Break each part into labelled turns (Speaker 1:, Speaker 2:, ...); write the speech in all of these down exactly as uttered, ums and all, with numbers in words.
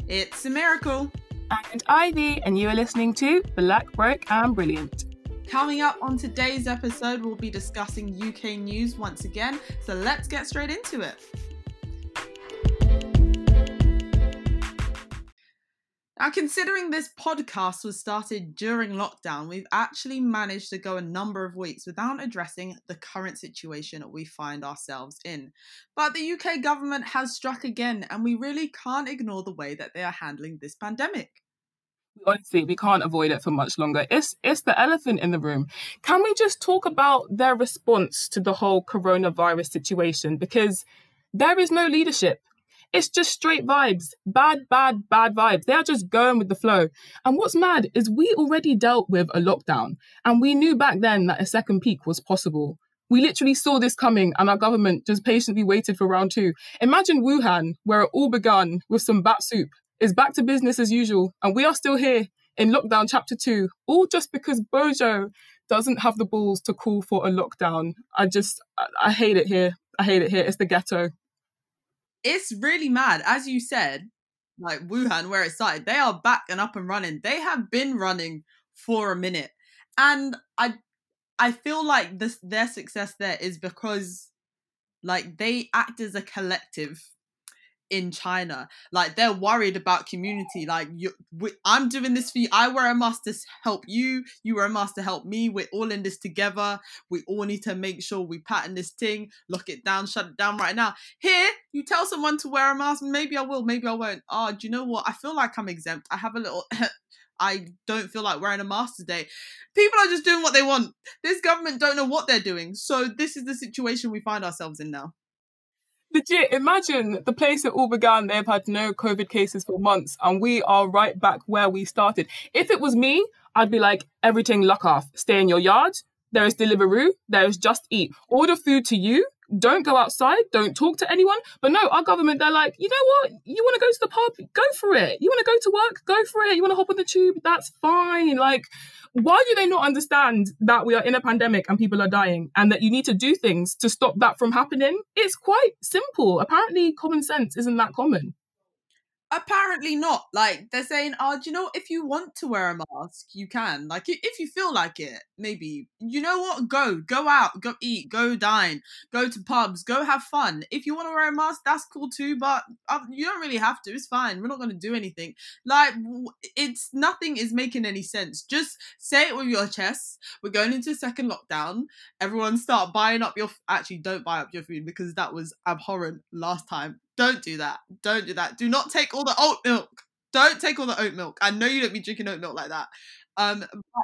Speaker 1: It's a miracle.
Speaker 2: And Ivy, and you are listening to Black, Broke and Brilliant.
Speaker 1: Coming up on today's episode, we'll be discussing U K news once again, so let's get straight into it. Now, considering this podcast was started during lockdown, we've actually managed to go a number of weeks without addressing the current situation we find ourselves in. But the U K government has struck again, and we really can't ignore the way that they are handling this pandemic.
Speaker 2: Honestly, we can't avoid it for much longer. It's it's the elephant in the room. Can we just talk about their response to the whole coronavirus situation? Because there is no leadership. It's just straight vibes. Bad, bad, bad vibes. They are just going with the flow. And what's mad is we already dealt with a lockdown, and we knew back then that a second peak was possible. We literally saw this coming, and our government just patiently waited for round two. Imagine Wuhan, where it all began with some bat soup, is back to business as usual, and we are still here in lockdown chapter two, all just because Bojo doesn't have the balls to call for a lockdown. I just, I, I hate it here. I hate it here. It's the ghetto.
Speaker 1: It's really mad. As you said, like Wuhan, where it started, they are back and up and running. They have been running for a minute. And I I feel like this their success there is because like they act as a collective in China. Like they're worried about community. Like you, we, I'm doing this for you. I wear a mask to help you. You wear a mask to help me. We're all in this together. We all need to make sure we pattern this thing, lock it down, shut it down right now. Here, you tell someone to wear a mask. Maybe I will, maybe I won't. Oh, do you know what? I feel like I'm exempt. I have a little... I don't feel like wearing a mask today. People are just doing what they want. This government don't know what they're doing. So this is the situation we find ourselves in now.
Speaker 2: Legit, imagine the place it all began. They've had no COVID cases for months, and we are right back where we started. If it was me, I'd be like, everything lock off. Stay in your yard. There is Deliveroo. There is Just Eat. Order food to you. Don't go outside. Don't talk to anyone. But no, our government, they're like, you know what? You want to go to the pub? Go for it. You want to go to work? Go for it. You want to hop on the tube? That's fine. Like, why do they not understand that we are in a pandemic and people are dying and that you need to do things to stop that from happening? It's quite simple. Apparently, common sense isn't that common.
Speaker 1: Apparently not. Like, they're saying, oh, do you know, if you want to wear a mask, you can. Like, if you feel like it, maybe. You know what? Go. Go out. Go eat. Go dine. Go to pubs. Go have fun. If you want to wear a mask, that's cool too, but uh, you don't really have to. It's fine. We're not going to do anything. Like, it's nothing is making any sense. Just say it with your chest. We're going into a second lockdown. Everyone start buying up your... Actually, don't buy up your food because that was abhorrent last time. Don't do that. Don't do that. Do not take all the oat milk. Don't take all the oat milk. I know you don't be drinking oat milk like that. Um, but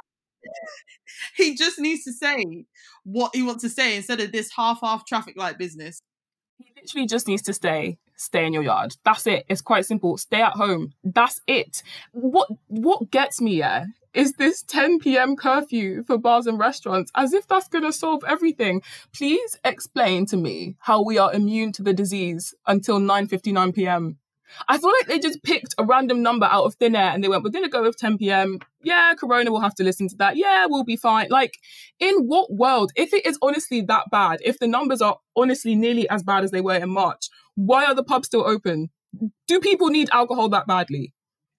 Speaker 1: he just needs to say what he wants to say instead of this half-half traffic light business.
Speaker 2: He literally just needs to stay. Stay in your yard. That's it. It's quite simple. Stay at home. That's it. What What gets me, yeah, is this ten p.m. curfew for bars and restaurants, as if that's going to solve everything. Please explain to me how we are immune to the disease until nine fifty-nine p.m. I feel like they just picked a random number out of thin air and they went, we're going to go with ten p.m. Yeah, Corona will have to listen to that. Yeah, we'll be fine. Like, in what world, if it is honestly that bad, if the numbers are honestly nearly as bad as they were in March, why are the pubs still open? Do people need alcohol that badly?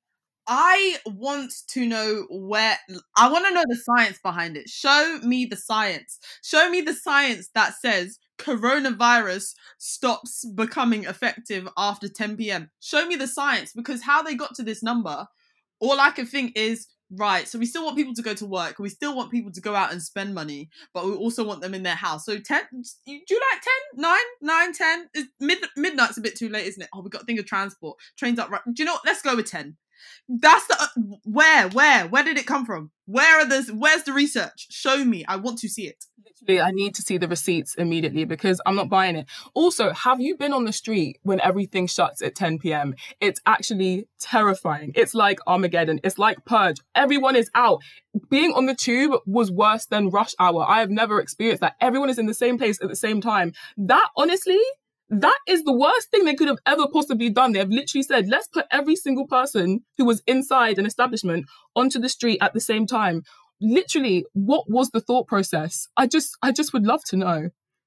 Speaker 1: I want to know where, I want to know the science behind it. Show me the science. Show me the science that says coronavirus stops becoming effective after ten p.m. Show me the science, because how they got to this number, all I can think is, right, so we still want people to go to work. We still want people to go out and spend money, but we also want them in their house. So ten, do you like ten? nine? nine, ten? Mid, midnight's a bit too late, isn't it? Oh, we've got to think of transport. Trains up right. Do you know what? Let's go with ten. That's the, uh, where, where, where did it come from? Where are the, where's the research? Show me. I want to see it.
Speaker 2: Literally, I need to see the receipts immediately because I'm not buying it. Also, have you been on the street when everything shuts at ten p.m? It's actually terrifying. It's like Armageddon. It's like Purge. Everyone is out. Being on the tube was worse than rush hour. I have never experienced that. Everyone is in the same place at the same time. That, honestly, that is the worst thing they could have ever possibly done. They have literally said, let's put every single person who was inside an establishment onto the street at the same time. Literally, what was the thought process? I just, I just would love to know.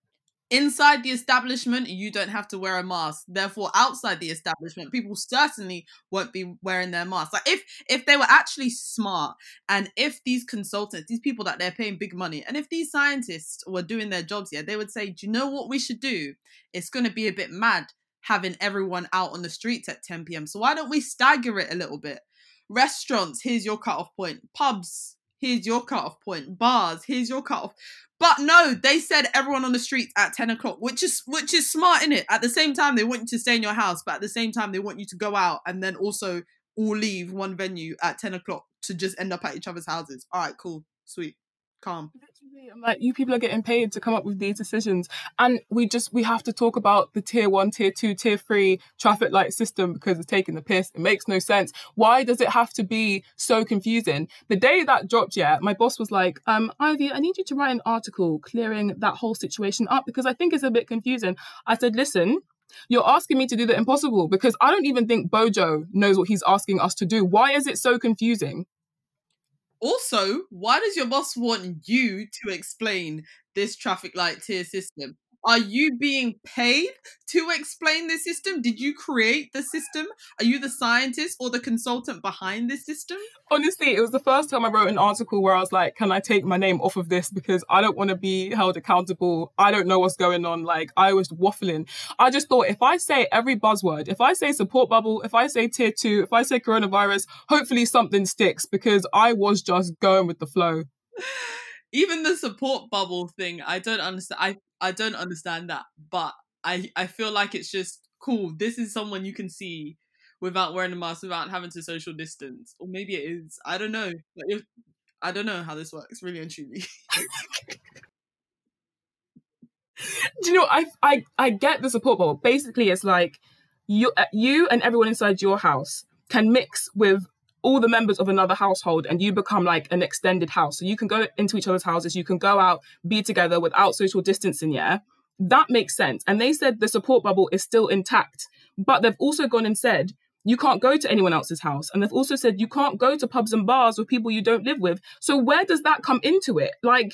Speaker 1: Inside the establishment, you don't have to wear a mask. Therefore, outside the establishment, people certainly won't be wearing their masks. Like if if they were actually smart, and if these consultants, these people that they're paying big money, and if these scientists were doing their jobs here, they would say, do you know what we should do? It's going to be a bit mad having everyone out on the streets at ten p.m. So why don't we stagger it a little bit? Restaurants, here's your cutoff point. Pubs, here's your cutoff point. Bars, here's your cutoff. But no, they said everyone on the streets at ten o'clock, which is which is smart, innit? At the same time, they want you to stay in your house, but at the same time, they want you to go out and then also all leave one venue at ten o'clock to just end up at each other's houses. All right, cool, sweet, calm.
Speaker 2: Literally, I'm like, you people are getting paid to come up with these decisions, and we just we have to talk about the tier one, tier two, tier three traffic light system because it's taking the piss. It makes no sense. Why does it have to be so confusing? The day that dropped, yeah, my boss was like, um, Ivy, I need you to write an article clearing that whole situation up because I think it's a bit confusing. I said, listen, you're asking me to do the impossible because I don't even think Bojo knows what he's asking us to do. Why is it so confusing?
Speaker 1: Also, why does your boss want you to explain this traffic light tier system? Are you being paid to explain this system? Did you create the system? Are you the scientist or the consultant behind this system?
Speaker 2: Honestly, it was the first time I wrote an article where I was like, can I take my name off of this? Because I don't want to be held accountable. I don't know what's going on. Like, I was waffling. I just thought if I say every buzzword, if I say support bubble, if I say tier two, if I say coronavirus, hopefully something sticks because I was just going with the flow.
Speaker 1: Even the support bubble thing, I don't understand. I, I don't understand that, but I, I feel like it's just cool. This is someone you can see without wearing a mask, without having to social distance. Or maybe it is. I don't know. Like, if, I don't know how this works, really and truly.
Speaker 2: Do you know, I, I, I get the support bubble. Basically, it's like you, you and everyone inside your house can mix with all the members of another household and you become like an extended house. So you can go into each other's houses, you can go out, be together without social distancing, yeah? That makes sense. And they said the support bubble is still intact, but they've also gone and said, you can't go to anyone else's house. And they've also said you can't go to pubs and bars with people you don't live with. So where does that come into it? Like,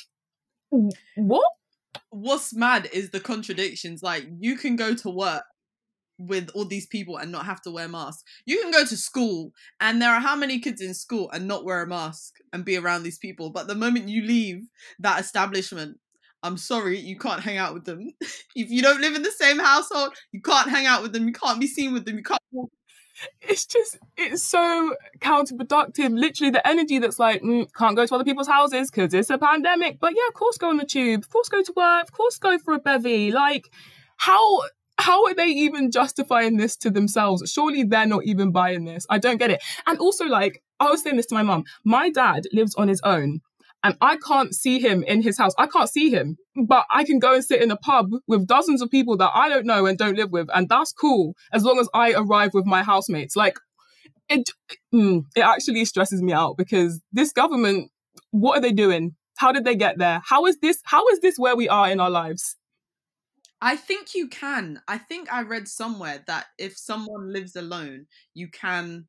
Speaker 2: what?
Speaker 1: What's mad is the contradictions. Like, you can go to work with all these people and not have to wear masks. You can go to school and there are how many kids in school and not wear a mask and be around these people. But the moment you leave that establishment, I'm sorry, you can't hang out with them. If you don't live in the same household, you can't hang out with them. You can't be seen with them. You can't.
Speaker 2: It's just, it's so counterproductive. Literally the energy that's like, mm, can't go to other people's houses because it's a pandemic. But yeah, of course go on the tube. Of course go to work. Of course go for a bevy. Like, how... How are they even justifying this to themselves? Surely they're not even buying this. I don't get it. And also, like, I was saying this to my mum. My dad lives on his own and I can't see him in his house. I can't see him, but I can go and sit in a pub with dozens of people that I don't know and don't live with. And that's cool as long as I arrive with my housemates. Like, it, mm, it actually stresses me out because this government, what are they doing? How did they get there? How is this? How is this where we are in our lives?
Speaker 1: I think you can. I think I read somewhere that if someone lives alone, you can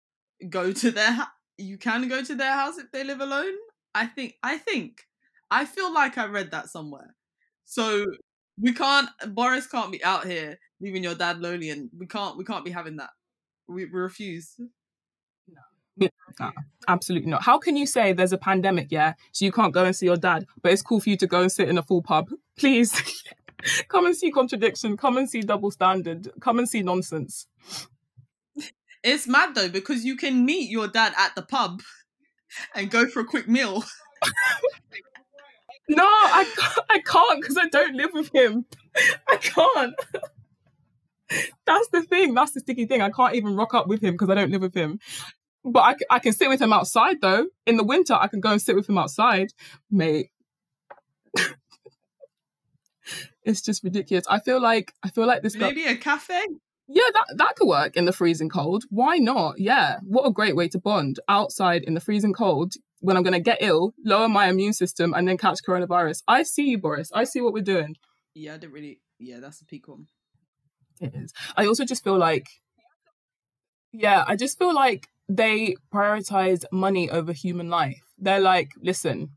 Speaker 1: go to their ha- you can go to their house if they live alone. I think. I think. I feel like I read that somewhere. So we can't. Boris can't be out here leaving your dad lonely, and we can't. We can't be having that. We, we refuse.
Speaker 2: No, absolutely not. How can you say there's a pandemic, yeah, so you can't go and see your dad, but it's cool for you to go and sit in a full pub? Please. Come and see contradiction. Come and see double standard. Come and see nonsense.
Speaker 1: It's mad though, because you can meet your dad at the pub and go for a quick meal.
Speaker 2: No, I can't, I can't because I don't live with him. I can't. That's the thing. That's the sticky thing. I can't even rock up with him because I don't live with him. But I, I can sit with him outside though. In the winter, I can go and sit with him outside. Mate. It's just ridiculous. I feel like I feel like this
Speaker 1: maybe guy... a cafe.
Speaker 2: Yeah, that that could work in the freezing cold. Why not? Yeah, what a great way to bond outside in the freezing cold when I'm going to get ill, lower my immune system, and then catch coronavirus. I see you, Boris. I see what we're doing.
Speaker 1: Yeah, I didn't really. Yeah, that's a peak one.
Speaker 2: It is. I also just feel like, yeah, I just feel like they prioritize money over human life. They're like, listen,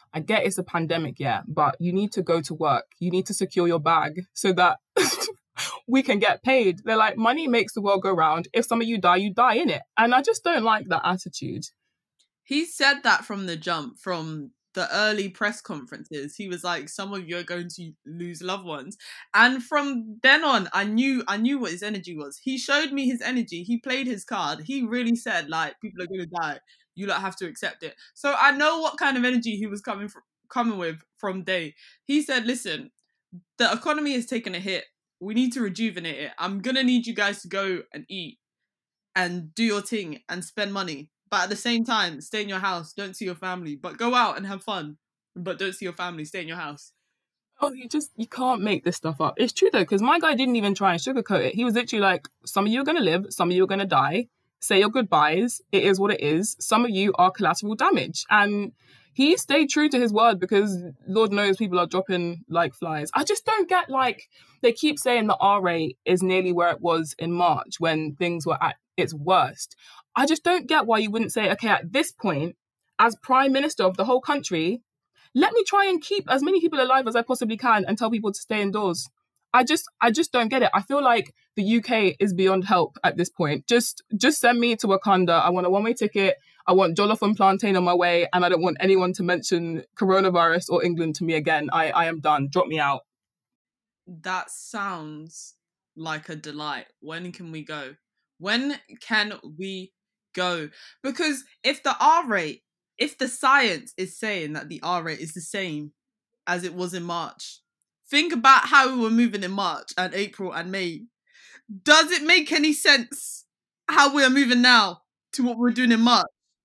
Speaker 2: I get it's a pandemic, yeah, but you need to go to work. You need to secure your bag so that we can get paid. They're like, money makes the world go round. If some of you die, you die in it. And I just don't like that attitude.
Speaker 1: He said that from the jump, from the early press conferences. He was like, some of you are going to lose loved ones. And from then on, I knew I knew what his energy was. He showed me his energy. He played his card. He really said, like, people are going to die. You don't have to accept it. So I know what kind of energy he was coming from, coming with from day. He said, listen, the economy has taken a hit. We need to rejuvenate it. I'm going to need you guys to go and eat and do your thing and spend money. But at the same time, stay in your house. Don't see your family. But go out and have fun. But don't see your family. Stay in your house.
Speaker 2: Oh, you just, you can't make this stuff up. It's true though, because my guy didn't even try and sugarcoat it. He was literally like, some of you are going to live. Some of you are going to die. Say your goodbyes. It is what it is. Some of you are collateral damage. And he stayed true to his word because Lord knows people are dropping like flies. I just don't get, like, they keep saying the R rate is nearly where it was in March when things were at its worst. I just don't get why you wouldn't say, okay, at this point, as Prime Minister of the whole country, let me try and keep as many people alive as I possibly can and tell people to stay indoors. I just I just don't get it. I feel like the U K is beyond help at this point. Just just send me to Wakanda. I want a one-way ticket. I want jollof and plantain on my way, and I don't want anyone to mention coronavirus or England to me again. I, I am done. Drop me out.
Speaker 1: That sounds like a delight. When can we go? When can we go? Because if the R rate, if the science is saying that the R rate is the same as it was in March, think about how we were moving in March and April and May. Does it make any sense how we're moving now to what we're doing in March?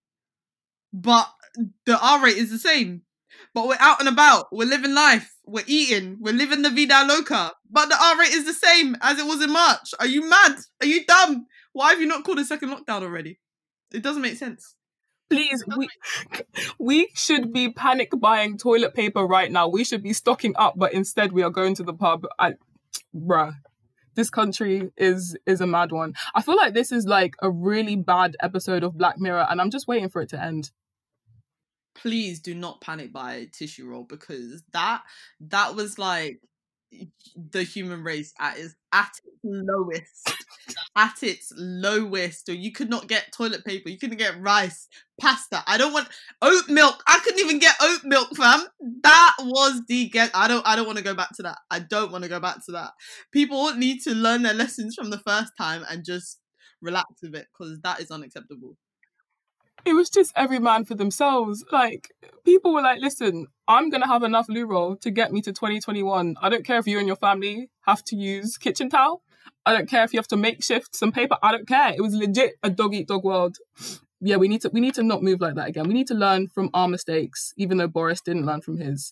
Speaker 1: But the R rate is the same. But we're out and about. We're living life. We're eating. We're living the vida loca. But the R rate is the same as it was in March. Are you mad? Are you dumb? Why have you not called a second lockdown already? It doesn't make sense.
Speaker 2: Please, we, we should be panic buying toilet paper right now. We should be stocking up, but instead we are going to the pub. I, bruh, this country is is a mad one. I feel like this is like a really bad episode of Black Mirror, and I'm just waiting for it to end.
Speaker 1: Please do not panic buy tissue roll, because that that was like the human race at its at its lowest. At its lowest. Or you could not get toilet paper, you couldn't get rice, pasta. I don't want oat milk. I couldn't even get oat milk, fam. That was the get. I don't I don't want to go back to that. I don't want to go back to that. People need to learn their lessons from the first time and just relax with it, because that is unacceptable.
Speaker 2: It was just every man for themselves. Like, people were like, listen, I'm going to have enough loo roll to get me to twenty twenty-one. I don't care if you and your family have to use kitchen towel. I don't care if you have to makeshift some paper. I don't care. It was legit a dog eat dog world. Yeah, we need to we need to not move like that again. We need to learn from our mistakes, even though Boris didn't learn from his.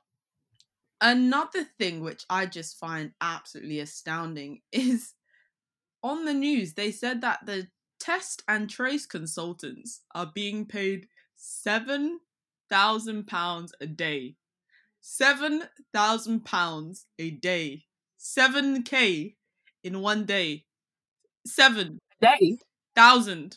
Speaker 1: Another thing which I just find absolutely astounding is on the news, they said that the test and trace consultants are being paid seven thousand pounds a day. seven thousand pounds a day. seven K in one day. Seven.
Speaker 2: Day?
Speaker 1: Thousand.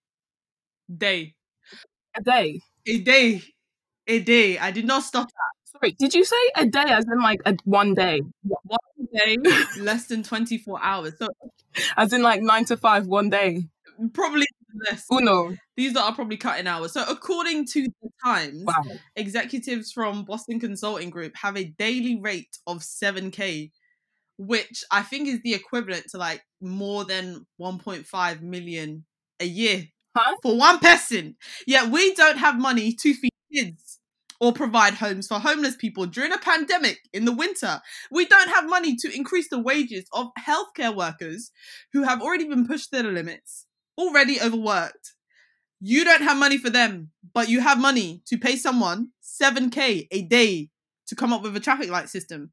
Speaker 1: Day.
Speaker 2: A day?
Speaker 1: A day. A day. I did not stop that.
Speaker 2: Sorry, did you say a day as in like a one day?
Speaker 1: One day, less than twenty-four hours. So,
Speaker 2: as in like nine to five, one day?
Speaker 1: Probably less.
Speaker 2: Uno.
Speaker 1: These are probably cutting hours. So according to the Times,
Speaker 2: wow.
Speaker 1: Executives from Boston Consulting Group have a daily rate of seven K, which I think is the equivalent to like more than one point five million a year
Speaker 2: huh?
Speaker 1: for one person. Yet we don't have money to feed kids or provide homes for homeless people during a pandemic in the winter. We don't have money to increase the wages of healthcare workers who have already been pushed to their limits, already overworked. You don't have money for them, but you have money to pay someone seven K a day to come up with a traffic light system.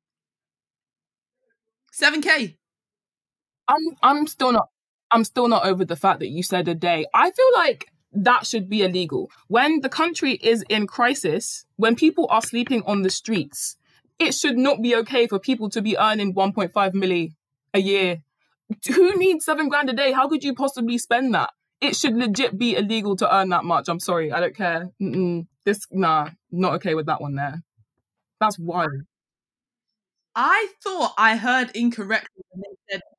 Speaker 1: seven K.
Speaker 2: I'm I'm still not I'm still not over the fact that you said a day. I feel like that should be illegal. When the country is in crisis, when people are sleeping on the streets, it should not be okay for people to be earning one point five milli a year. Who needs seven grand a day? How could you possibly spend that? it should legit be illegal to earn that much. I'm sorry, I don't care. Mm-mm. This, nah, not okay with that one there. That's wild.
Speaker 1: I thought I heard incorrectly when they said.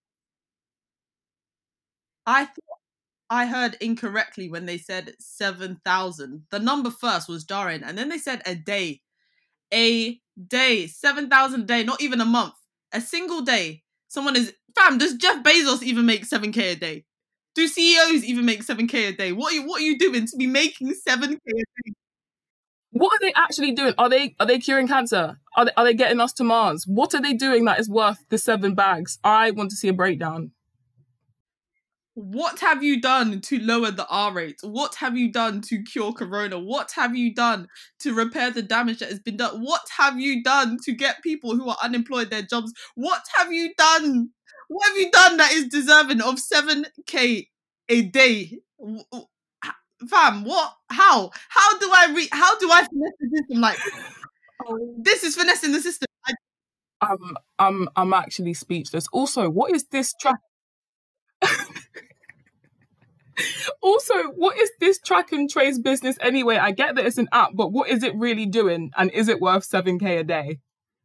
Speaker 1: I thought I heard incorrectly when they said seven thousand. The number first was jarring, and then they said a day. A day. seven thousand a day, not even a month. A single day. Someone is. Fam, does Jeff Bezos even make seven K a day? Do C E Os even make seven K a day? What are you, what are you doing to be making seven K a day?
Speaker 2: What are they actually doing? Are they are they curing cancer? Are they, are they getting us to Mars? What are they doing that is worth the seven bags? I want to see a breakdown.
Speaker 1: What have you done to lower the R rate? What have you done to cure corona? What have you done to repair the damage that has been done? What have you done to get people who are unemployed their jobs? What have you done? What have you done that is deserving of seven K a day? Fam, what? How? How do I re- how do I finesse the system like this? This is finessing the system. I-
Speaker 2: I'm I'm I'm actually speechless. Also, what is this track? Also, what is this track and trace business anyway? I get that it's an app, but what is it really doing? And is it worth seven K a day?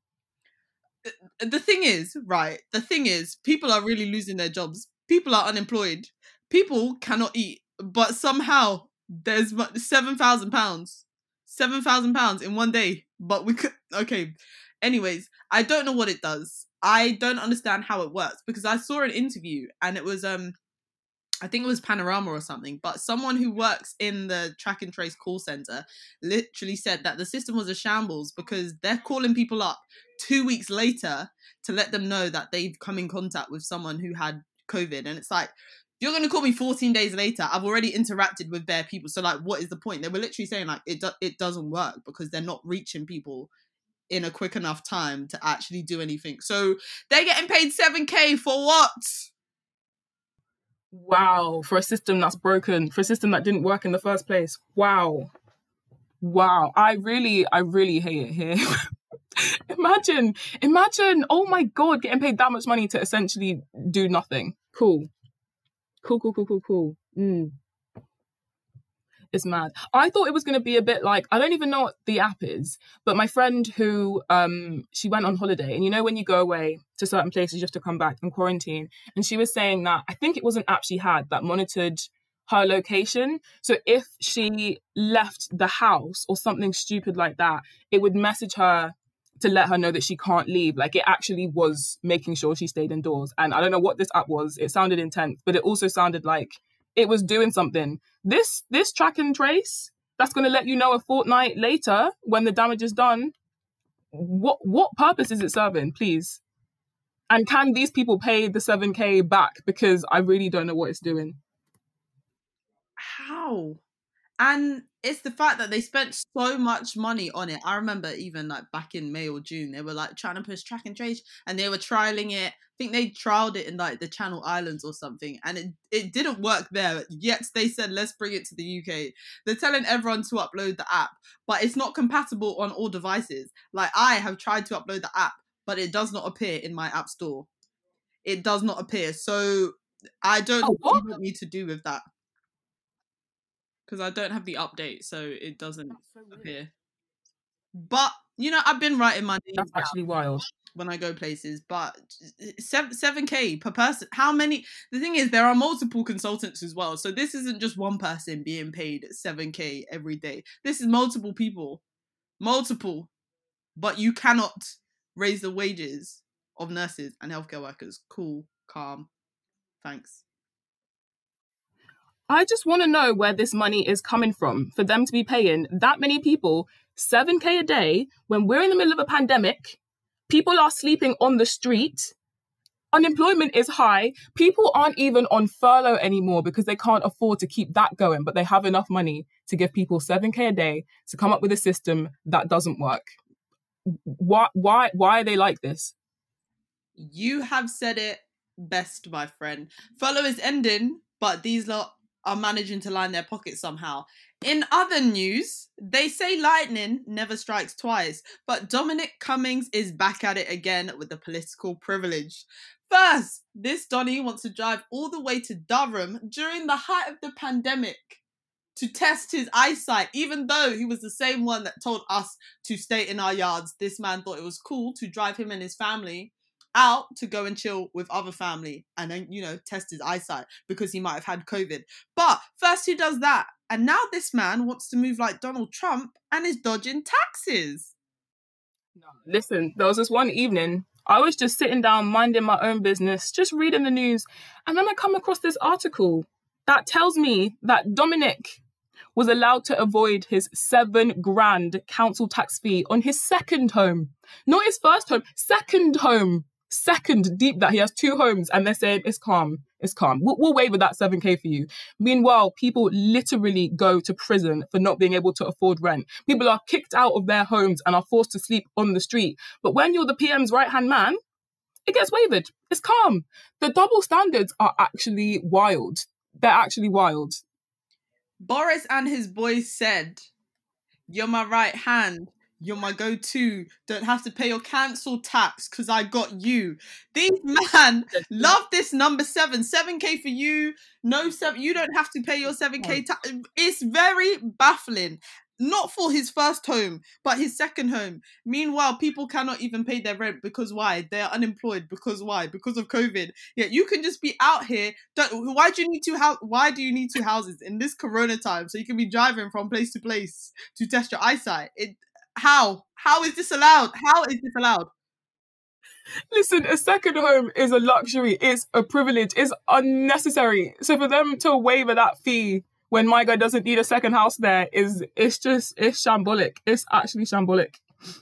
Speaker 1: The thing is, right, the thing is, people are really losing their jobs. People are unemployed. People cannot eat. But somehow, there's seven thousand pounds. seven thousand pounds in one day. But we could, okay. Anyways, I don't know what it does. I don't understand how it works. Because I saw an interview and it was, um, I think it was Panorama or something, but someone who works in the track and trace call center literally said that the system was a shambles because they're calling people up two weeks later to let them know that they've come in contact with someone who had COVID. And it's like, you're going to call me fourteen days later. I've already interacted with their people. So like, what is the point? They were literally saying like, it, do- it doesn't work because they're not reaching people in a quick enough time to actually do anything. So they're getting paid seven K for what?
Speaker 2: Wow, for a system that's broken, for a system that didn't work in the first place. Wow. Wow. I really, I really hate it here. imagine, imagine, oh my God, getting paid that much money to essentially do nothing. Cool. Cool, cool, cool, cool, cool. Mm. It's mad. I thought it was going to be a bit like, I don't even know what the app is, but my friend who, um, she went on holiday, and you know when you go away to certain places, you have to come back and quarantine, and she was saying that, I think it was an app she had that monitored her location. So if she left the house or something stupid like that, it would message her to let her know that she can't leave. Like it actually was making sure she stayed indoors. And I don't know what this app was. It sounded intense, but it also sounded like it was doing something. This this track and trace that's going to let you know a fortnight later when the damage is done. What what purpose is it serving, please? And can these people pay the seven K back? Because I really don't know what it's doing.
Speaker 1: How? And it's the fact that they spent so much money on it. I remember even like back in May or June, they were like trying to push track and trace and they were trialing it. I think they trialed it in like the Channel Islands or something and it, it didn't work there. Yet they said, let's bring it to the U K. They're telling everyone to upload the app, but it's not compatible on all devices. Like I have tried to upload the app, but it does not appear in my app store. It does not appear. So I don't know what you want me to do with that. Because I don't have the update, so it doesn't so appear. But, you know, I've been writing my name
Speaker 2: That's actually wild.
Speaker 1: When I go places, but seven K per person. How many? The thing is, there are multiple consultants as well. So this isn't just one person being paid seven K every day. This is multiple people. Multiple. But you cannot raise the wages of nurses and healthcare workers. Cool, calm. Thanks.
Speaker 2: I just want to know where this money is coming from for them to be paying that many people seven K a day when we're in the middle of a pandemic. People are sleeping on the street. Unemployment is high. People aren't even on furlough anymore because they can't afford to keep that going, but they have enough money to give people seven K a day to come up with a system that doesn't work. Why, why, why are they like this?
Speaker 1: You have said it best, my friend. Furlough is ending, but these lot are managing to line their pockets somehow. In other news, they say lightning never strikes twice, but Dominic Cummings is back at it again with the political privilege. First, this Donny wants to drive all the way to Durham during the height of the pandemic to test his eyesight, even though he was the same one that told us to stay in our yards. This man thought it was cool to drive him and his family out to go and chill with other family and then, you know, test his eyesight because he might have had COVID. But first he does that. And now this man wants to move like Donald Trump and is dodging taxes.
Speaker 2: No, listen, there was this one evening, I was just sitting down, minding my own business, just reading the news. And then I come across this article that tells me that Dominic was allowed to avoid his seven grand council tax fee on his second home. Not his first home, second home. Second deep that he has two homes and they're saying it's calm, it's calm. We'll, we'll waiver that seven K for you. Meanwhile, people literally go to prison for not being able to afford rent. People are kicked out of their homes and are forced to sleep on the street. But when you're the P M's right-hand man, it gets waived. It's calm. The double standards are actually wild. They're actually wild.
Speaker 1: Boris and his boys said, "You're my right hand. You're my go-to. Don't have to pay your council tax because I got you." These man love this number seven. seven K for you. No, seven. You don't have to pay your seven K tax. It's very baffling. Not for his first home, but his second home. Meanwhile, people cannot even pay their rent because why? They are unemployed because why? Because of COVID. Yeah, you can just be out here. Don't, why do you need two house? Why do you need two houses in this Corona time so you can be driving from place to place to test your eyesight? It. How? How is this allowed? How is this allowed?
Speaker 2: Listen, a second home is a luxury. It's a privilege. It's unnecessary. So for them to waiver that fee when my guy doesn't need a second house there is, it's just, it's shambolic. It's actually shambolic.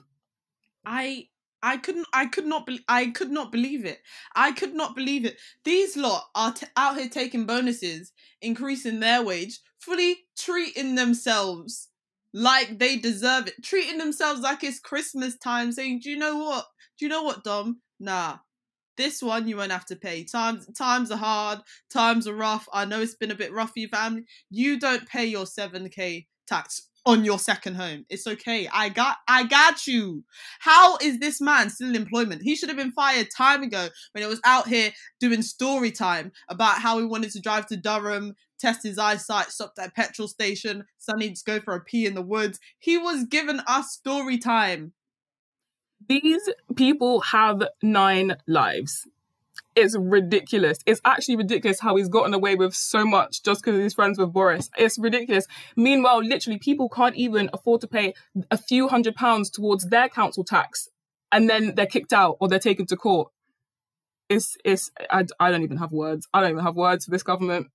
Speaker 1: I, I couldn't, I could not, be, I could not believe it. I could not believe it. These lot are t- out here taking bonuses, increasing their wage, fully treating themselves like they deserve it, treating themselves like it's Christmas time, saying, do you know what? Do you know what, Dom? Nah, this one you won't have to pay. Times times are hard, times are rough. I know it's been a bit rough for your family. You don't pay your seven K tax on your second home. It's okay. I got I got you. How is this man still in employment? He should have been fired time ago when it was out here doing story time about how he wanted to drive to Durham, test his eyesight, stopped at a petrol station, suddenly just go for a pee in the woods. He was giving us story time.
Speaker 2: These people have nine lives. It's ridiculous. It's actually ridiculous how he's gotten away with so much just because he's friends with Boris. It's ridiculous. Meanwhile, literally, people can't even afford to pay a few hundred pounds towards their council tax, and then they're kicked out or they're taken to court. It's, it's, I, I don't even have words. I don't even have words for this government.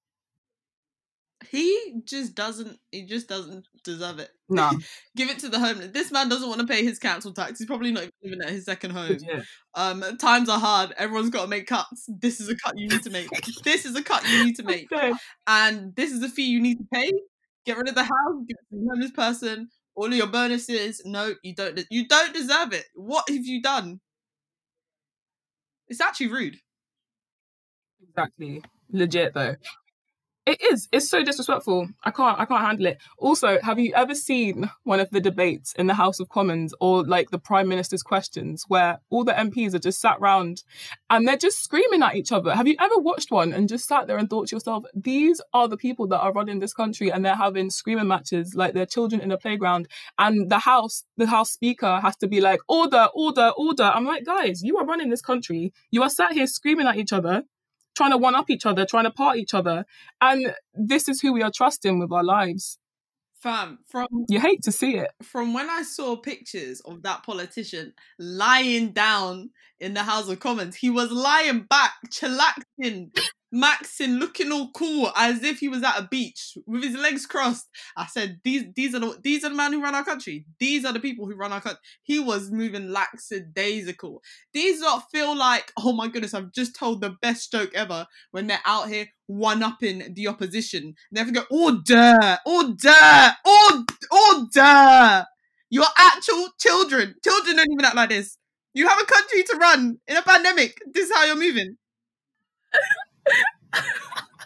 Speaker 1: He just doesn't, he just doesn't deserve it.
Speaker 2: No.
Speaker 1: Give it to the homeless. This man doesn't want to pay his council tax. He's probably not even living at his second home.
Speaker 2: Yeah.
Speaker 1: Um, times are hard. Everyone's got to make cuts. This is a cut you need to make. This is a cut you need to make.
Speaker 2: Okay.
Speaker 1: And this is a fee you need to pay. Get rid of the house, give it to the homeless person. All of your bonuses, no, you don't, you don't deserve it. What have you done? It's actually rude.
Speaker 2: Exactly. Legit though. It is. It's so disrespectful. I can't I can't handle it. Also, have you ever seen one of the debates in the House of Commons or like the Prime Minister's questions where all the M Ps are just sat round and they're just screaming at each other? Have you ever watched one and just sat there and thought to yourself, these are the people that are running this country and they're having screaming matches like they're children in a playground, and the House, the House Speaker has to be like, order, order, order. I'm like, guys, you are running this country. You are sat here screaming at each other, trying to one-up each other, trying to part each other. And this is who we are trusting with our lives.
Speaker 1: Fam, from...
Speaker 2: You hate to see it.
Speaker 1: From when I saw pictures of that politician lying down in the House of Commons, he was lying back, chillaxing, maxing, looking all cool, as if he was at a beach with his legs crossed. I said, "These, these are the, these are the men who run our country. These are the people who run our country." He was moving lackadaisical. These lot feel like, oh my goodness, I've just told the best joke ever when they're out here one-upping the opposition. They have to go, order, order, order, order. You're actual children. Children don't even act like this. You have a country to run in a pandemic. This is how you're moving.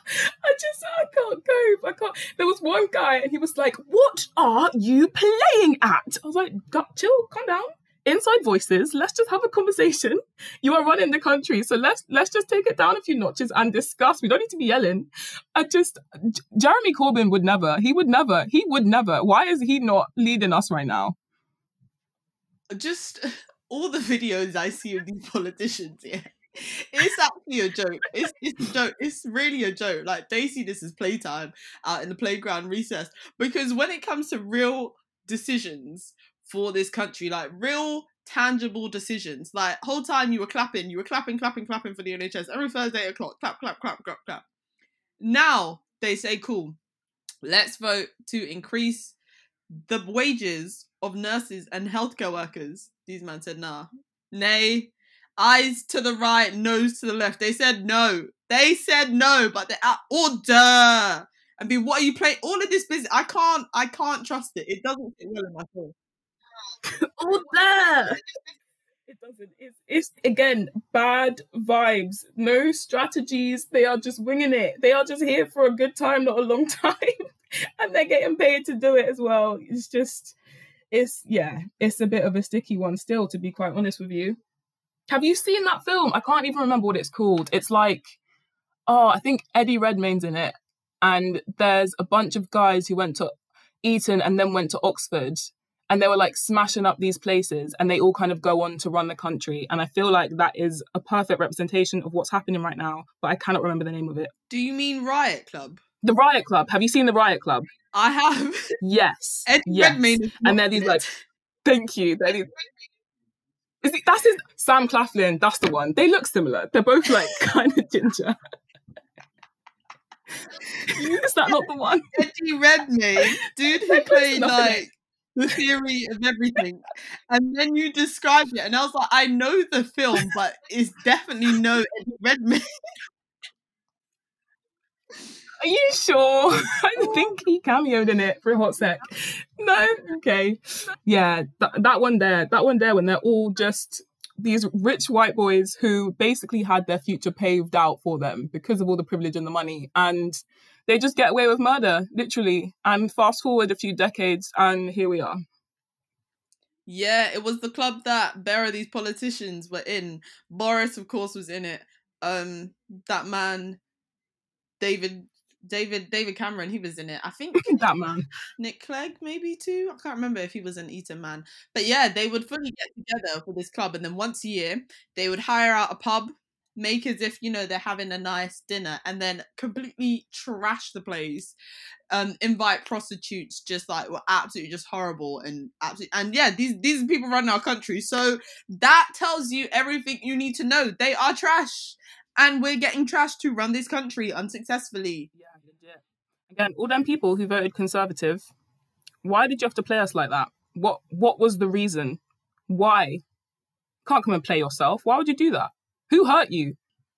Speaker 2: I just, I can't cope. I can't. There was one guy and he was like, "What are you playing at?" I was like, chill, calm down. Inside voices, let's just have a conversation. You are running the country, so let's let's just take it down a few notches and discuss. We don't need to be yelling. I just, J- Jeremy Corbyn would never, he would never, he would never. Why is he not leading us right now?
Speaker 1: Just all the videos I see of these politicians, yeah. It's actually a joke. It's it's a joke. It's really a joke. Like, they see this as playtime out in the playground recess. Because when it comes to real decisions for this country, like real tangible decisions, like whole time you were clapping, you were clapping, clapping, clapping for the N H S every Thursday at o'clock, clap, clap, clap, clap, clap. Now they say, cool, let's vote to increase the wages of nurses and healthcare workers. These men said, nah, nay, eyes to the right, nose to the left. They said no. They said no, but they're at order. I mean, what are you playing? All of this business, I can't, I can't trust it. It doesn't fit well in my soul.
Speaker 2: Order. It doesn't. It's, it's again bad vibes. No strategies. They are just winging it. They are just here for a good time, not a long time, and they're getting paid to do it as well. It's just, it's yeah, it's a bit of a sticky one still, to be quite honest with you. Have you seen that film? I can't even remember what it's called. It's like, oh, I think Eddie Redmayne's in it, and there's a bunch of guys who went to Eton and then went to Oxford. And they were like smashing up these places, and they all kind of go on to run the country. And I feel like that is a perfect representation of what's happening right now, but I cannot remember the name of it.
Speaker 1: Do you mean Riot Club?
Speaker 2: The Riot Club. Have you seen The Riot Club?
Speaker 1: I have.
Speaker 2: Yes.
Speaker 1: Eddie
Speaker 2: yes.
Speaker 1: Redmayne is
Speaker 2: and they're these like, thank you. They're these, is it, that's his, Sam Claflin, that's the one. They look similar. They're both like kind of ginger. Is that not the one?
Speaker 1: Eddie Redmayne, dude who played like The Theory of Everything, and then you described it, and I was like, I know the film, but it's definitely no Eddie Redmayne.
Speaker 2: Are you sure? I think he cameoed in it for a hot sec. No, okay, yeah, th- that one there, that one there, when they're all just these rich white boys who basically had their future paved out for them because of all the privilege and the money, and they just get away with murder, literally. And fast forward a few decades, and here we are.
Speaker 1: Yeah, it was the club that bearer these politicians were in. Boris, of course, was in it. Um, that man, David, David, David Cameron, he was in it. I think
Speaker 2: that man,
Speaker 1: Nick Clegg, maybe too. I can't remember if he was an Eton man. But yeah, they would fully get together for this club, and then once a year, they would hire out a pub, make as if, you know, they're having a nice dinner, and then completely trash the place. Um, invite prostitutes, just like were absolutely just horrible and absolutely, and yeah, these these are people running our country. So that tells you everything you need to know. They are trash, and we're getting trash to run this country unsuccessfully.
Speaker 2: Yeah, legit. Again, all them people who voted Conservative, why did you have to play us like that? What what was the reason? Why? Can't come and play yourself. Why would you do that? Who hurt you?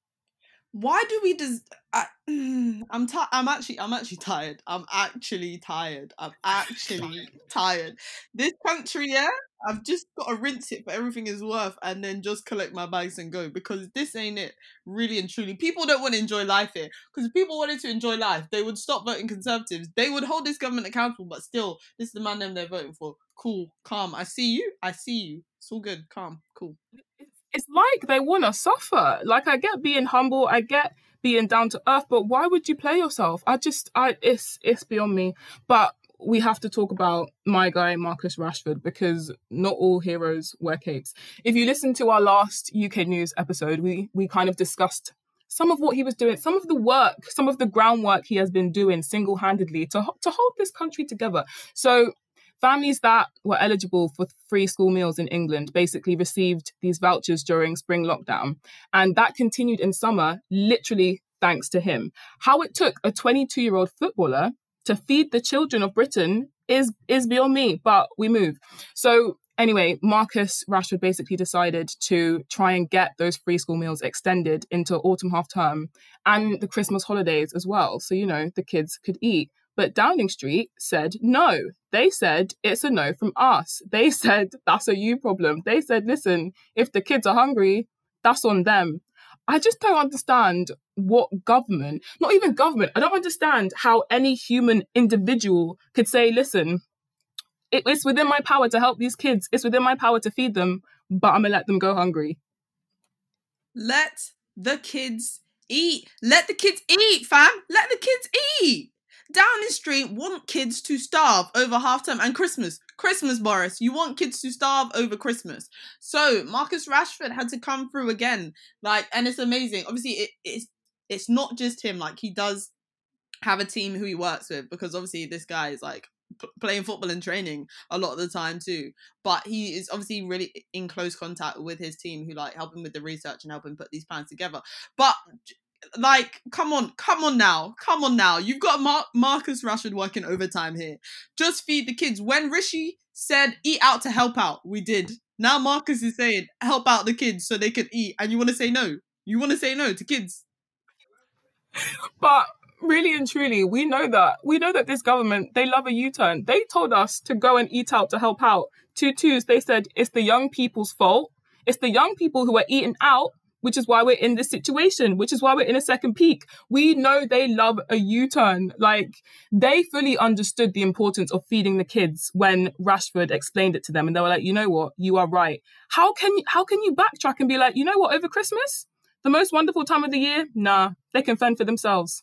Speaker 1: Why do we just? I, I'm ti- I'm actually I'm actually tired. I'm actually tired. I'm actually tired. This country, yeah, I've just got to rinse it for everything it's worth, and then just collect my bags and go, because this ain't it. Really and truly, people don't want to enjoy life here. Because if people wanted to enjoy life, they would stop voting Conservatives. They would hold this government accountable. But still, this is the man them they're voting for. Cool, calm. I see you. I see you. It's all good. Calm. Cool.
Speaker 2: It's like they want to suffer. Like, I get being humble, I get being down to earth, but why would you play yourself? I just, I it's it's beyond me. But we have to talk about my guy, Marcus Rashford, because not all heroes wear capes. If you listen to our last U K News episode, we we kind of discussed some of what he was doing, some of the work, some of the groundwork he has been doing single-handedly to to hold this country together. So families that were eligible for free school meals in England basically received these vouchers during spring lockdown. And that continued in summer, literally thanks to him. How it took a twenty-two-year-old footballer to feed the children of Britain is, is beyond me, but we move. So anyway, Marcus Rashford basically decided to try and get those free school meals extended into autumn half term and the Christmas holidays as well. So, you know, the kids could eat. But Downing Street said no. They said it's a no from us. They said that's a you problem. They said, listen, if the kids are hungry, that's on them. I just don't understand what government, not even government, I don't understand how any human individual could say, listen, it, it's within my power to help these kids. It's within my power to feed them, but I'm going to let them go hungry.
Speaker 1: Let the kids eat. Let the kids eat, fam. Let the kids eat. Downing Street want kids to starve over halftime and Christmas. Christmas, Boris. You want kids to starve over Christmas. So Marcus Rashford had to come through again. Like, and it's amazing. Obviously, it, it's it's not just him. Like, he does have a team who he works with, because obviously this guy is like p- playing football and training a lot of the time too. But he is obviously really in close contact with his team, who like help him with the research and help him put these plans together. But like, come on, come on now, come on now. You've got Mar- Marcus Rashford working overtime here. Just feed the kids. When Rishi said eat out to help out, we did. Now Marcus is saying help out the kids so they can eat, and you want to say no? You want to say no to kids?
Speaker 2: But really and truly, we know that. We know that this government, they love a U-turn. They told us to go and eat out to help out. Two twos, they said it's the young people's fault. It's the young people who are eating out, which is why we're in this situation, which is why we're in a second peak. We know they love a U-turn. Like, they fully understood the importance of feeding the kids when Rashford explained it to them. And they were like, you know what? You are right. How can you, how can you backtrack and be like, you know what? Over Christmas, the most wonderful time of the year? Nah, they can fend for themselves.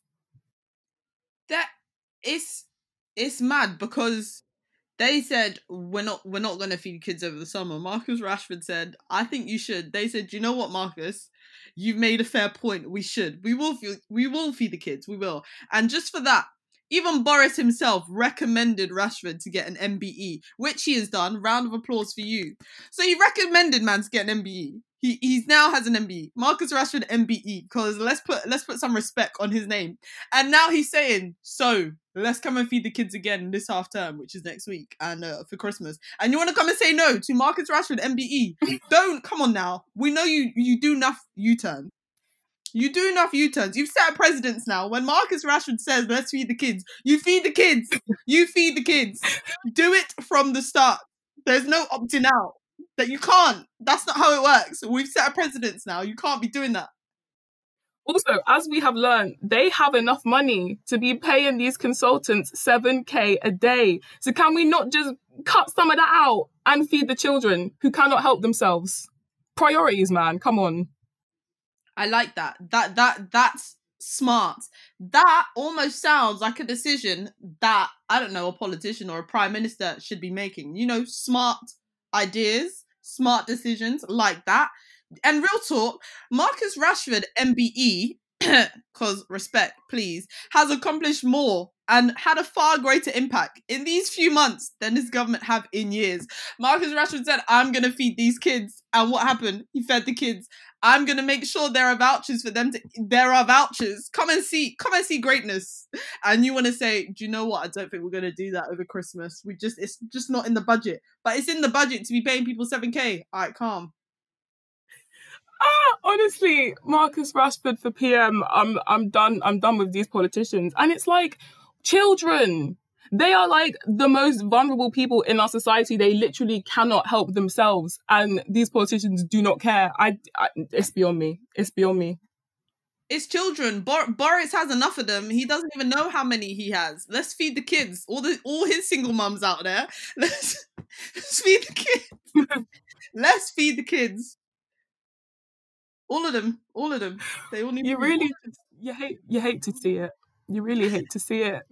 Speaker 1: That it's it's mad, because they said we're not we're not gonna feed kids over the summer. Marcus Rashford said, I think you should. They said, you know what, Marcus? You've made a fair point. We should. We will feed we will feed the kids. We will. And just for that, even Boris himself recommended Rashford to get an M B E, which he has done. Round of applause for you. So he recommended man to get an M B E. He he's now has an M B E. Marcus Rashford M B E, because let's put let's put some respect on his name. And now he's saying, so let's come and feed the kids again this half term, which is next week, and uh, for Christmas. And you want to come and say no to Marcus Rashford M B E? Don't. Come on now. We know you you do enough U-turns. You do enough U-turns. You've set precedents now. When Marcus Rashford says, let's feed the kids, you feed the kids. You feed the kids. Do it from the start. There's no opting out. That you can't. That's not how it works. We've set a precedence now. You can't be doing that.
Speaker 2: Also, as we have learned, they have enough money to be paying these consultants seven K a day. So can we not just cut some of that out and feed the children who cannot help themselves? Priorities, man. Come on.
Speaker 1: I like that. That that that's smart. That almost sounds like a decision that, I don't know, a politician or a prime minister should be making. You know, smart ideas, smart decisions like that. And real talk, Marcus Rashford M B E, because respect, please, has accomplished more and had a far greater impact in these few months than this government have in years. Marcus Rashford said, I'm going to feed these kids. And what happened? He fed the kids. I'm going to make sure there are vouchers for them to, there are vouchers. Come and see, come and see greatness. And you want to say, do you know what? I don't think we're going to do that over Christmas. We just, it's just not in the budget. But it's in the budget to be paying people seven K. All right, calm.
Speaker 2: Ah, honestly, Marcus Rashford for P M, I'm I'm done. I'm done with these politicians. And it's like, children, they are like the most vulnerable people in our society. They literally cannot help themselves, and these politicians do not care. I, I it's beyond me. It's beyond me.
Speaker 1: It's children. Bor- Boris has enough of them. He doesn't even know how many he has. Let's feed the kids. All the all his single mums out there. Let's, let's feed the kids. Let's feed the kids. All of them, all of them. They all need.
Speaker 2: You really, you hate, you hate to see it. You really hate to see it.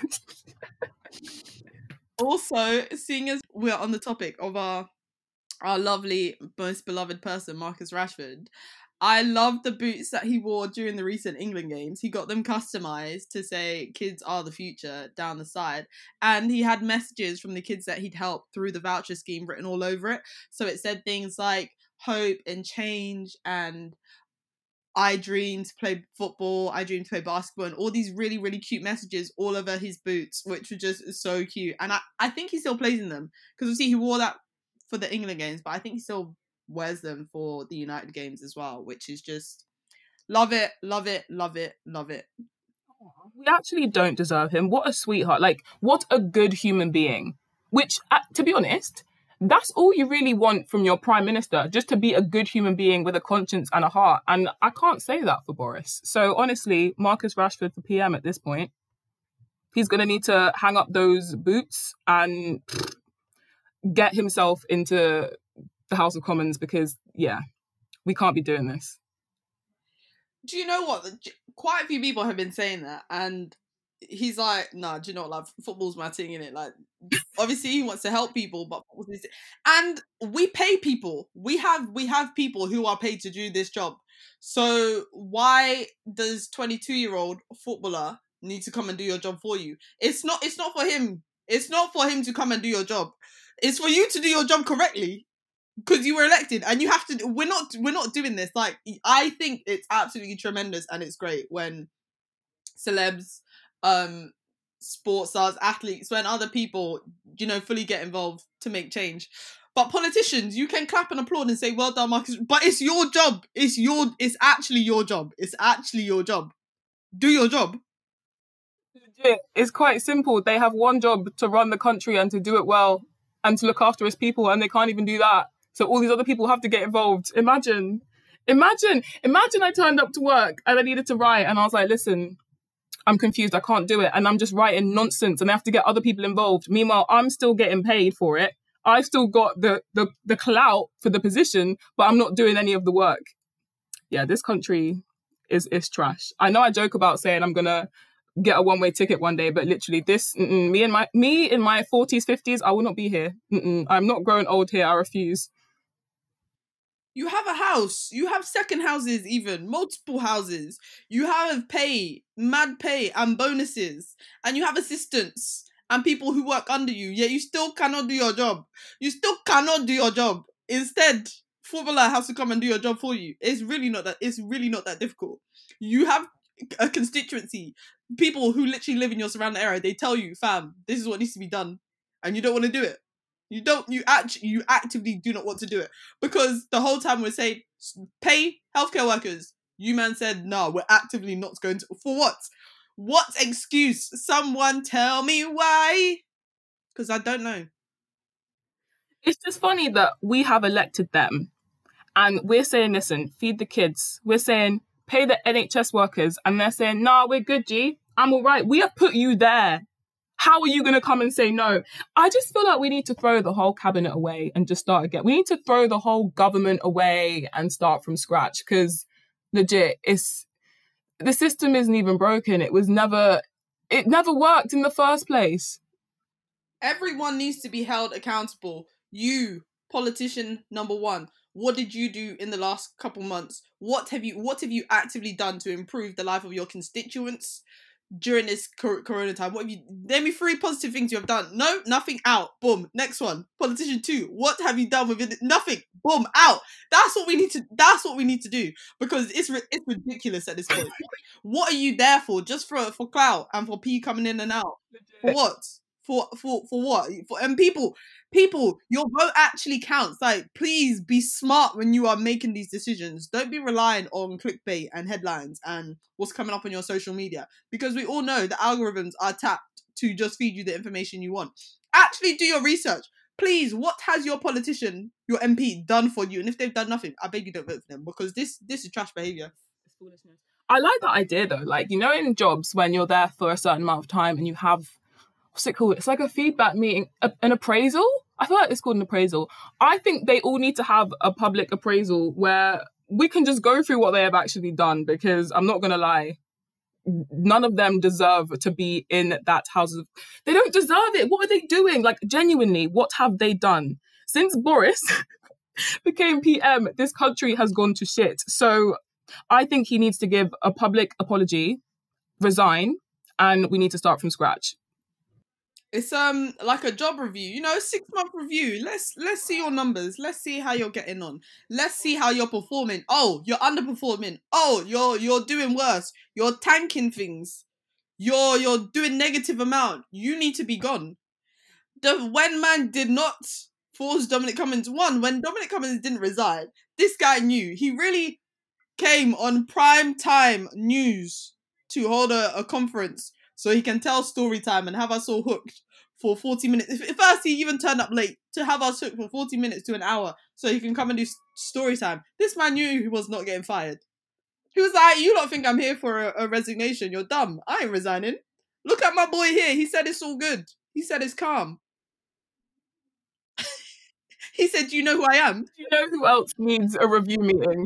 Speaker 1: Also, seeing as we're on the topic of our our lovely, most beloved person, Marcus Rashford, I love the boots that he wore during the recent England games. He got them customized to say "Kids are the future" down the side, and he had messages from the kids that he'd helped through the voucher scheme written all over it. So it said things like hope and change, and I dream to play football, I dream to play basketball, and all these really, really cute messages all over his boots, which were just so cute. And I, I think he still plays in them, because obviously he wore that for the England games, but I think he still wears them for the United games as well, which is just love it, love it, love it, love it.
Speaker 2: We actually don't deserve him. What a sweetheart. Like, what a good human being. Which, uh, to be honest, That's all you really want from your prime minister, just to be a good human being with a conscience and a heart. And I can't say that for Boris. So honestly, Marcus Rashford for P M at this point. He's going to need to hang up those boots and get himself into the House of Commons because, yeah, we can't be doing this.
Speaker 1: Do you know what? Quite a few people have been saying that, and he's like, "Nah, do you know what? Like, football's my thing, innit? Like, obviously he wants to help people, but and we pay people. We have we have people who are paid to do this job. So why does twenty-two year old footballer need to come and do your job for you? It's not. It's not for him. It's not for him to come and do your job. It's for you to do your job correctly." Because you were elected, and you have to. We're not. We're not doing this. Like, I think it's absolutely tremendous, and it's great when celebs, um, sports stars, athletes, when other people, you know, fully get involved to make change. But politicians, you can clap and applaud and say, "Well done, Marcus." But it's your job. It's your. It's actually your job. It's actually your job. Do your job.
Speaker 2: Legit. It's quite simple. They have one job to run the country and to do it well and to look after its people, and they can't even do that. So all these other people have to get involved. Imagine, imagine, imagine I turned up to work and I needed to write and I was like, listen, I'm confused. I can't do it. And I'm just writing nonsense and I have to get other people involved. Meanwhile, I'm still getting paid for it. I've still got the, the, the clout for the position, but I'm not doing any of the work. Yeah, this country is, is trash. I know I joke about saying I'm going to get a one-way ticket one day, but literally this, me and my, me in my forties, fifties, I will not be here. Mm-mm, I'm not growing old here. I refuse.
Speaker 1: You have a house. You have second houses, even multiple houses. You have pay, mad pay and bonuses. And you have assistants and people who work under you. Yet you still cannot do your job. You still cannot do your job. Instead, footballer has to come and do your job for you. It's really not that, it's really not that difficult. You have a constituency. People who literally live in your surrounding area, they tell you, fam, this is what needs to be done. And you don't want to do it. You don't, you actually, you actively do not want to do it. Because the whole time we're saying, pay healthcare workers. You man said, no, we're actively not going to. For what? What excuse? Someone tell me why. Because I don't know.
Speaker 2: It's just funny that we have elected them. And we're saying, listen, feed the kids. We're saying, pay the N H S workers. And they're saying, nah, we're good, G. I'm all right. We have put you there. How are you going to come and say no? I just feel like we need to throw the whole cabinet away and just start again. We need to throw the whole government away and start from scratch because legit, it's the system isn't even broken. It was never, it never worked in the first place.
Speaker 1: Everyone needs to be held accountable. You, politician number one, what did you do in the last couple months? What have you, what have you actively done to improve the life of your constituents during this corona time? What have you, name me three positive things you have done. No, nothing, out. Boom. Next one. Politician two. What have you done with it? Nothing. Boom, out. That's what we need to, that's what we need to do. Because it's it's ridiculous at this point. What are you there for? Just for for clout and for P coming in and out. For what? For for for what? For, and people, people, your vote actually counts. Like, please be smart when you are making these decisions. Don't be relying on clickbait and headlines and what's coming up on your social media. Because we all know the algorithms are tapped to just feed you the information you want. Actually do your research. Please, what has your politician, your M P, done for you? And if they've done nothing, I beg you don't vote for them. Because this this is trash behaviour. It's foolishness.
Speaker 2: I like that idea though. Like, you know, in jobs when you're there for a certain amount of time and you have, what's it called? It's like a feedback meeting, a, an appraisal. I feel like it's called an appraisal. I think they all need to have a public appraisal where we can just go through what they have actually done, because I'm not going to lie, none of them deserve to be in that house. Of, they don't deserve it. What are they doing? Like, genuinely, what have they done? Since Boris became P M, this country has gone to shit. So I think he needs to give a public apology, resign, and we need to start from scratch.
Speaker 1: It's um like a job review, you know, six month review. Let's let's see your numbers. Let's see how you're getting on. Let's see how you're performing. Oh, you're underperforming. Oh, you're you're doing worse. You're tanking things. You're you're doing negative amount. You need to be gone. The when man did not force Dominic Cummings, one, when Dominic Cummings didn't resign, this guy knew. He really came on prime time news to hold a, a conference so he can tell story time and have us all hooked for forty minutes. If, first, he even turned up late to have us hooked for forty minutes to an hour so he can come and do story time. This man knew he was not getting fired. He was like, you don't think I'm here for a, a resignation. You're dumb. I ain't resigning. Look at my boy here. He said it's all good. He said it's calm. He said, do you know who I am?
Speaker 2: Do you know who else needs a review meeting?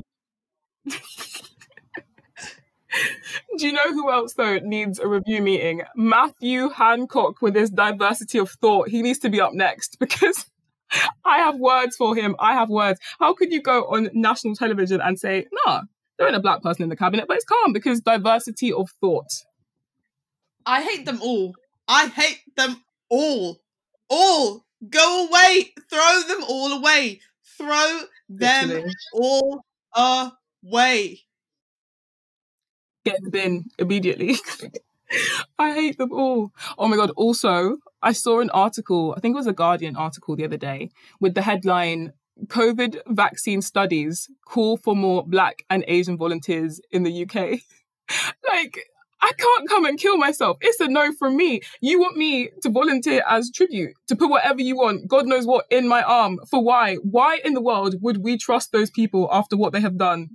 Speaker 2: Do you know who else, though, needs a review meeting? Matthew Hancock with his diversity of thought. He needs to be up next because I have words for him. I have words. How could you go on national television and say, nah, there ain't a black person in the cabinet, but it's calm because diversity of thought.
Speaker 1: I hate them all. I hate them all. All. Go away. Throw them all away. Throw them Literally. all away.
Speaker 2: Get in the bin immediately. I hate them all. Oh my God. Also, I saw an article, I think it was a Guardian article the other day, with the headline, COVID vaccine studies call for more Black and Asian volunteers in the U K. Like, I can't come and kill myself. It's a no from me. You want me to volunteer as tribute, to put whatever you want, God knows what, in my arm. For why? Why in the world would we trust those people after what they have done?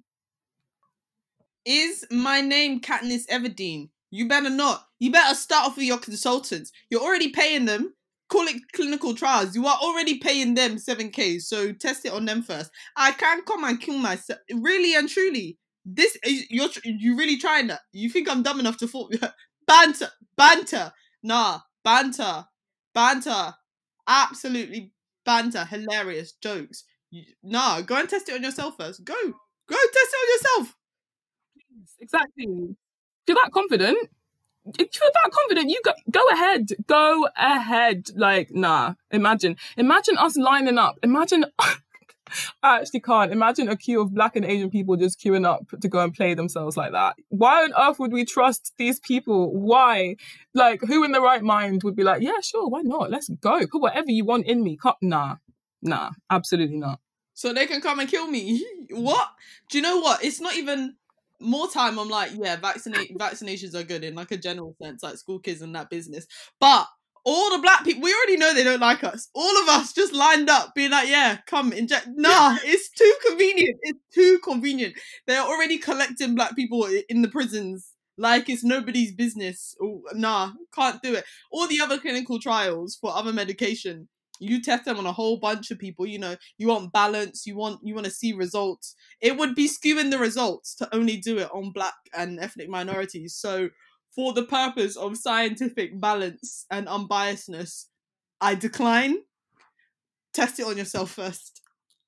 Speaker 1: Is my name Katniss Everdeen? You better not. You better start off with your consultants. You're already paying them. Call it clinical trials. You are already paying them seven K, so test it on them first. I can't come and kill myself. Really and truly. This is, you're you really trying that? You think I'm dumb enough to fall? Banter. Banter. Nah. Banter. Banter. Absolutely banter. Hilarious jokes. You, nah. Go and test it on yourself first. Go. Go test it on yourself.
Speaker 2: Exactly. If you're that confident, if you're that confident, you go, go ahead. Go ahead. Like, nah. Imagine. Imagine us lining up. Imagine... I actually can't. Imagine a queue of Black and Asian people just queuing up to go and play themselves like that. Why on earth would we trust these people? Why? Like, who in the right mind would be like, yeah, sure, why not? Let's go. Put whatever you want in me. Come, nah. Nah. Absolutely not.
Speaker 1: So they can come and kill me. What? Do you know what? It's not even... More time, I'm like, yeah, vaccinate vaccinations are good in like a general sense, like school kids and that business. But all the Black people, we already know they don't like us. All of us just lined up, being like, yeah, come inject. Nah, it's too convenient. It's too convenient. They're already collecting Black people in the prisons like it's nobody's business. Ooh, nah, can't do it. All the other clinical trials for other medication, you test them on a whole bunch of people. You know, you want balance, you want you want to see results. It would be skewing the results to only do it on Black and ethnic minorities. So for the purpose of scientific balance and unbiasedness, I decline. Test it on yourself first.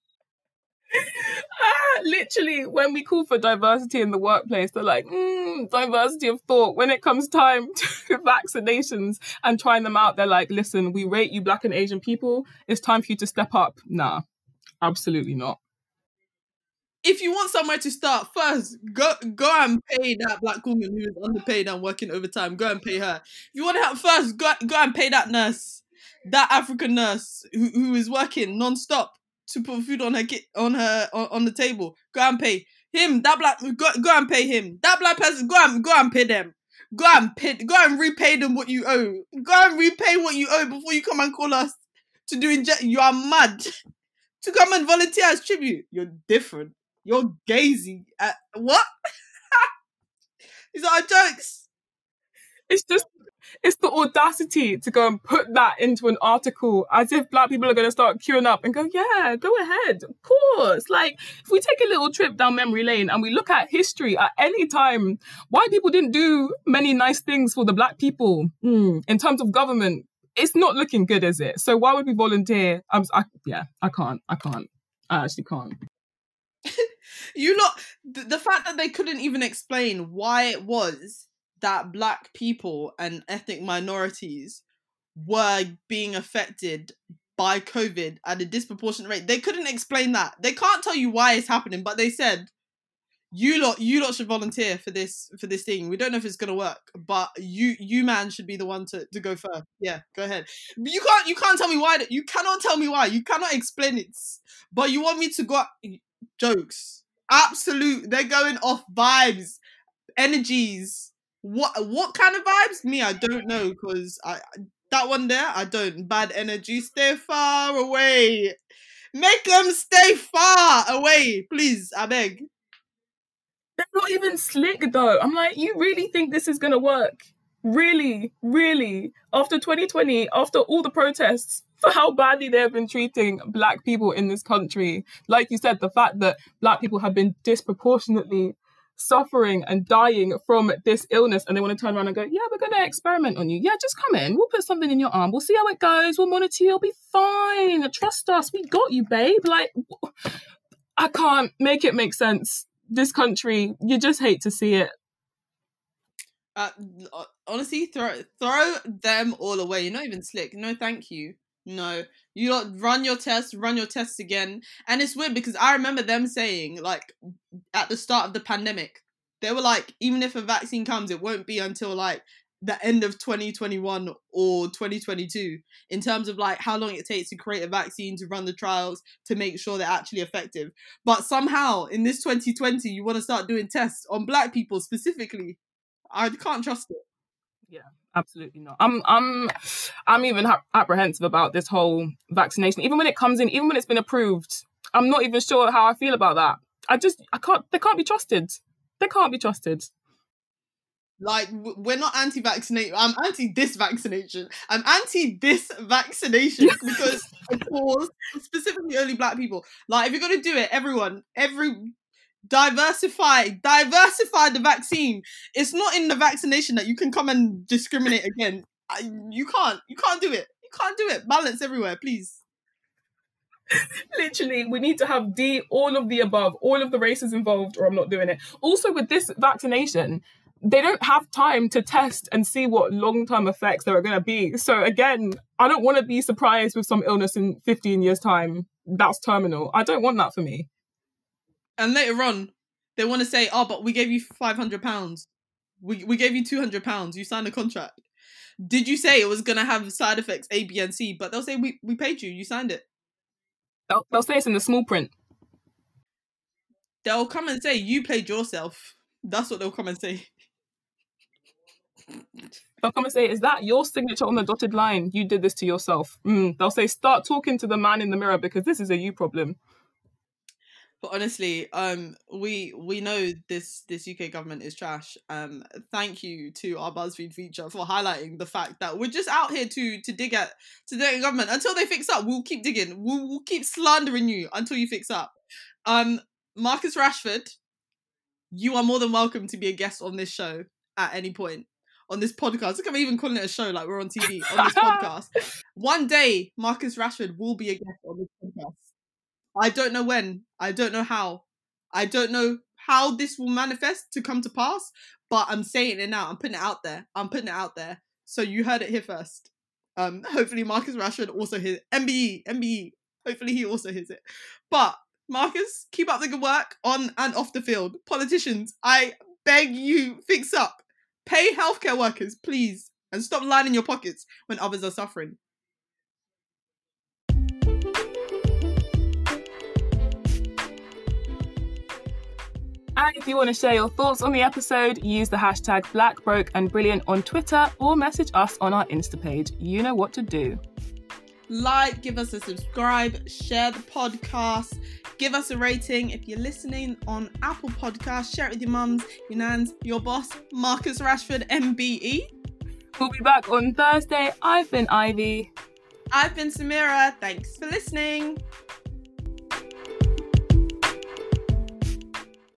Speaker 2: Ah, literally, when we call for diversity in the workplace, they're like, mm, diversity of thought. When it comes time to vaccinations and trying them out, they're like, listen, we rate you Black and Asian people. It's time for you to step up. Nah, absolutely not.
Speaker 1: If you want somewhere to start, first, go go and pay that Black woman who is underpaid and working overtime. Go and pay her. If you want to help first, go, go and pay that nurse, that African nurse who, who is working non-stop to put food on her ki- on her on, on the table. Go and pay him. That Black go, go and pay him. That Black person, go and go and pay them. Go and pay go and repay them what you owe. Go and repay what you owe before you come and call us to do inject. You are mad. To come and volunteer as tribute. You're different. You're gazy. Uh, what? These are jokes.
Speaker 2: It's just, it's the audacity to go and put that into an article as if Black people are going to start queuing up and go, yeah, go ahead. Of course. Like, if we take a little trip down memory lane and we look at history at any time, white people didn't do many nice things for the Black people mm, in terms of government. It's not looking good, is it? So why would we volunteer? I'm, I, yeah, I can't. I can't. I actually can't.
Speaker 1: You lot, the, the fact that they couldn't even explain why it was that Black people and ethnic minorities were being affected by COVID at a disproportionate rate. They couldn't explain that. They can't tell you why it's happening, but they said, you lot, you lot should volunteer for this, for this thing. We don't know if it's gonna work, but you, you man should be the one to, to go first. Yeah, go ahead. But you can't, you can't tell me why. You cannot tell me why. You cannot explain it. But you want me to go, jokes. Absolute, they're going off vibes, energies. What what kind of vibes? Me, I don't know, because I That one there, I don't. Bad energy, stay far away. Make them stay far away, please. I beg.
Speaker 2: They're not even slick though. I'm like, you really think this is gonna work? Really, really? After twenty twenty, after all the protests, for how badly they have been treating Black people in this country. Like you said, the fact that Black people have been disproportionately suffering and dying from this illness, and they want to turn around and go, yeah, we're going to experiment on you. Yeah, just come in. We'll put something in your arm. We'll see how it goes. We'll monitor you. You'll be fine. Trust us. We got you, babe. Like, I can't make it make sense. This country, you just hate to see it.
Speaker 1: Uh, honestly, throw throw them all away. You're not even slick. No, thank you. No, you don't run your tests, run your tests again. And it's weird because I remember them saying, like, at the start of the pandemic, they were like, even if a vaccine comes, it won't be until like the end of twenty twenty-one or twenty twenty-two in terms of like how long it takes to create a vaccine, to run the trials, to make sure they're actually effective. But somehow in this twenty twenty, you want to start doing tests on Black people specifically. I can't trust it.
Speaker 2: Yeah. Absolutely not. I'm I'm I'm even ha- apprehensive about this whole vaccination. Even when it comes in, even when it's been approved, I'm not even sure how I feel about that. I just I can't. They can't be trusted. They can't be trusted.
Speaker 1: Like, we're not anti-vaccination. I'm anti this vaccination. I'm anti this vaccination because it causes specifically only Black people. Like, if you're gonna do it, everyone, every. Diversify, diversify the vaccine. It's not in the vaccination that you can come and discriminate again. I, you can't, you can't do it. You can't do it. Balance everywhere, please.
Speaker 2: Literally, we need to have D, all of the above, all of the races involved, or I'm not doing it. Also, with this vaccination, they don't have time to test and see what long-term effects there are going to be. So again, I don't want to be surprised with some illness in fifteen years' time that's terminal. I don't want that for me.
Speaker 1: And later on, they want to say, oh, but we gave you five hundred pounds. We we gave you two hundred pounds. You signed a contract. Did you say it was going to have side effects A, B, and C? But they'll say, we, we paid you. You signed it.
Speaker 2: They'll, they'll say it's in the small print.
Speaker 1: They'll come and say, you played yourself. That's what they'll come and say.
Speaker 2: They'll come and say, is that your signature on the dotted line? You did this to yourself. Mm. They'll say, start talking to the man in the mirror because this is a you problem.
Speaker 1: But honestly, um, we we know this this U K government is trash. Um, thank you to our BuzzFeed feature for highlighting the fact that we're just out here to to dig at to the government until they fix up. We'll keep digging. We'll, we'll keep slandering you until you fix up. Um, Marcus Rashford, you are more than welcome to be a guest on this show at any point on this podcast. Look, I'm even calling it a show like we're on T V on this podcast. One day, Marcus Rashford will be a guest on this podcast. I don't know when. I don't know how. I don't know how this will manifest to come to pass, but I'm saying it now. I'm putting it out there. I'm putting it out there. So you heard it here first. Um, hopefully Marcus Rashford also hears it. M B E, M B E. Hopefully he also hears it. But Marcus, keep up the good work on and off the field. Politicians, I beg you, fix up. Pay healthcare workers, please. And stop lining your pockets when others are suffering.
Speaker 2: And if you want to share your thoughts on the episode, use the hashtag Black, Broke and Brilliant on Twitter or message us on our Insta page. You know what to do.
Speaker 1: Like, give us a subscribe, share the podcast, give us a rating. If you're listening on Apple Podcasts, share it with your mums, your nans, your boss, Marcus Rashford, M B E.
Speaker 2: We'll be back on Thursday. I've been Ivy.
Speaker 1: I've been Samira. Thanks for listening.